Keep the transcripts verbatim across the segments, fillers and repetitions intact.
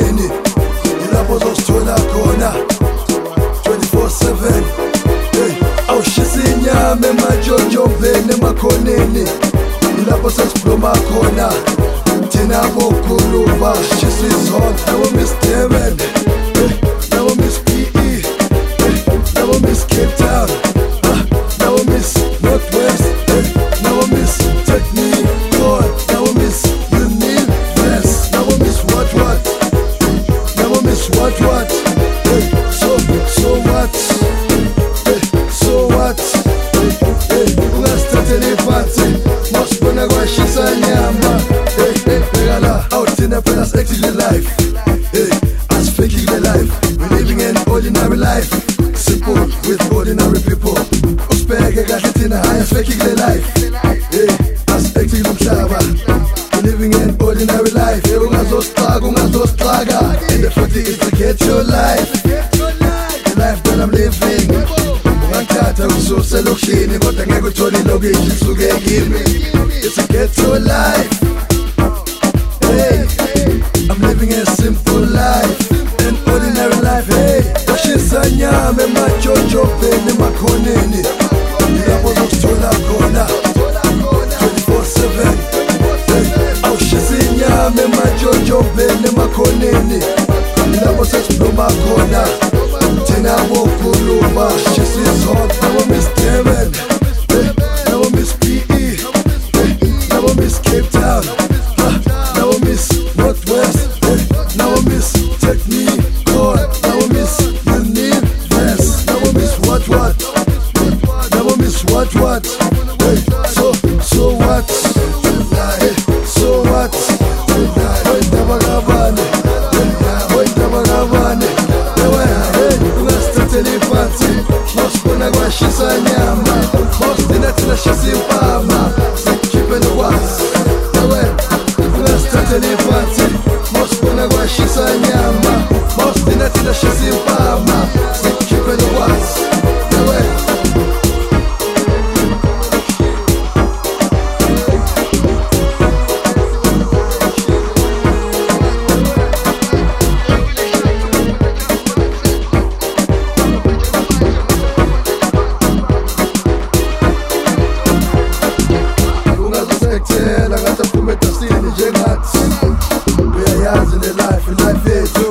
emakhoneni, ilapho uzosithola khona twenty-four seven. Hey, awushisa inyama emajojombeni emakhoneni, ilapho sesibloma khona thina bokhuluba shisa izona. Nabo Miss Durban, hey, nabo Miss P E, hey, nabo Miss Cape Town, ah, nabo Miss Northwest, hey, nabo Miss Technical, nabo Miss Universe, nabo Miss what what, nabo Miss what what, hey, so so what, hey, so what, hey, hey, ungasithatheli phansi masibona kwashisa nyama, hey, hey, begala out thina phela actively life, hey, as faking the life, we living an ordinary life, simple with ordinary people. Usibheke kahle thina high faking the life, hey, as actively umhlaba, we living an ordinary life, hey, ungazosixaka ungazosixaka, and the fact is to get your life, the life that I'm living. Ungangithatha ususe elokishini kodwa ngeke uthole ilokishi isuke kimi. It's a ghetto life, hey, I'm living a simple life, an ordinary life, hey. Washisa nyama emajojombeni emakhoneni, ilapho uzosithola khona twenty-four seven. Hey, awushisa inyama emajojombeni emakhoneni, ilapho sesibloma khona thina bokhuluba shisa izona. Nabo Miss Durban, hey, nabo Miss P E, hey, nabo Miss Cape Town, ah, nabo Miss Northwest, hey, nabo Miss Technical, nabo Miss Universe, nabo Miss what what, nabo Miss what what, hey, so so what, hey, so what, hey, tabagabane, hey, tabagabane, hey, ungasithatheli phansi masibona kwashisa nyama, masithina thina shisa impama sikhiphe nokwazi, ungasithatheli phansi masibona kwashisa nyama, masithina thina shisa impama sikhiphe nokwazi. Ungazosekthela ngathi aphume etasini njengathi uyayazi le life, life yethu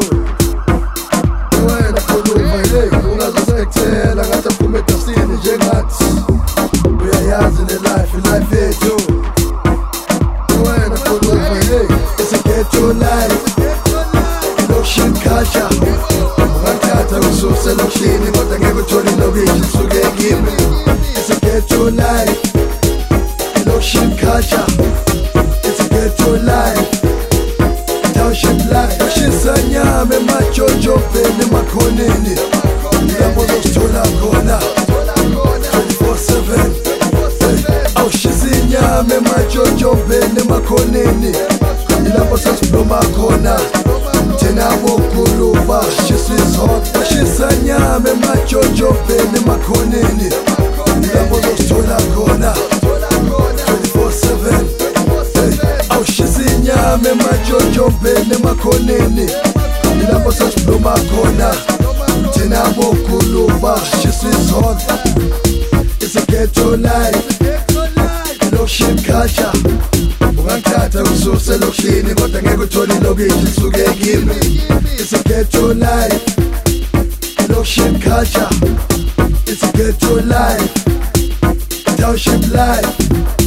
wena khuluma, hey, ungazosekthela ngathi aphume etasini njengathi uyayazi le life, life yethu wena khuluma, hey. It's a ghetto life, location culture. Ungangithatha ususe elokishini kodwa ngeke uthole ilokishi isuke kimi. It's a ghetto life, location culture. It's a ghetto life, township life. Washisa nyama emajojombeni emakhoneni, ilapho uzosithola khona twenty-four seven. Awushisa inyama emajojombeni emakhoneni, ilapho sesibloma khona thina bokhuluba shisa izona. Washisa nyama emajojombeni emakhoneni, ilapho uzosithola khona twenty-four seven. Hey, awushisa inyama emajojombeni emakhoneni, ilapho sesibloma khona thina bokhuluba shisa izona. It's a ghetto life, location culture. Ungangithatha ususe elokishini kodwa ngeke uthole ilokishi isuke kimi. It's a ghetto life, location culture. It's a ghetto life, township life.